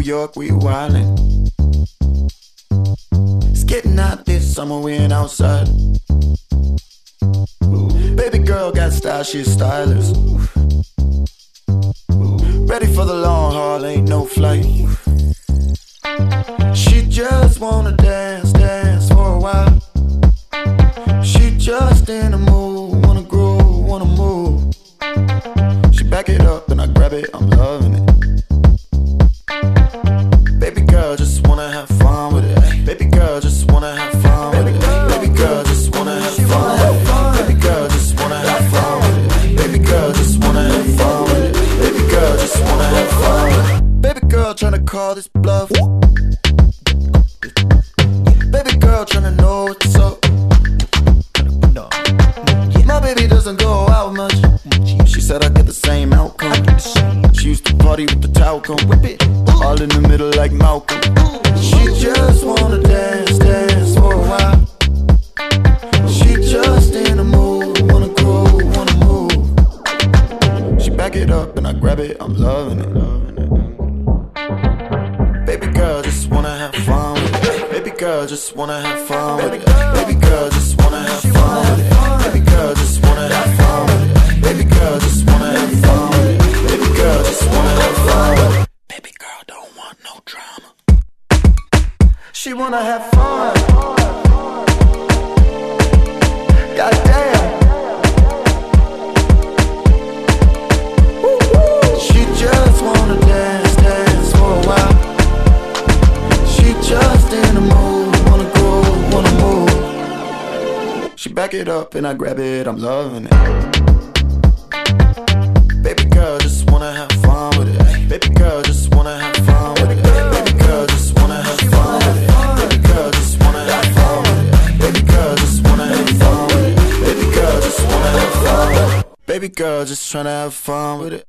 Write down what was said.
York, we wildin'. It's getting hot this summer, we ain't outside. Baby girl got style, she a stylist. Ready for the long haul, ain't no flight. She just wanna dance, dance for a while. She just in the mood, wanna groove, wanna move. She back it up and I grab it, I'm loving it. Baby girl just wanna have fun with it. Baby girl just wanna have fun with it. Baby girl just wanna have fun with it. Baby girl just wanna have fun with it. Baby girl just wanna have fun with it. Baby girl just wanna have fun with it. Baby girl tryna call this bluff. Baby girl tryna know what's up. My baby doesn't go out much. She said I get the same outcome. She used to party with the talcum, whip it all in the middle like Malcolm. She just wanna dance, dance for a while. She just in the mood, wanna groove, wanna move. She back it up and I grab it, I'm loving it. Baby girl just wanna have fun with it. Baby girl just wanna have fun with it. Baby girl just wanna have fun with it. Baby girl just wanna have fun with it. Baby girl just wanna have fun with it. Baby girl just wanna have fun with it. Baby girl don't want no drama. She wanna have fun. Goddamn. She just wanna dance, dance for a while. She just in the mood, wanna groove, wanna move. She back it up and I grab it, I'm loving it. Baby girl just wanna have fun with it. Baby girl just wanna have fun with it. Baby girl just wanna have fun with it. Baby girl just wanna have fun with it. Baby girl just wanna have fun with it. Baby girl just wanna have fun with it. Baby girl just tryna have fun with it.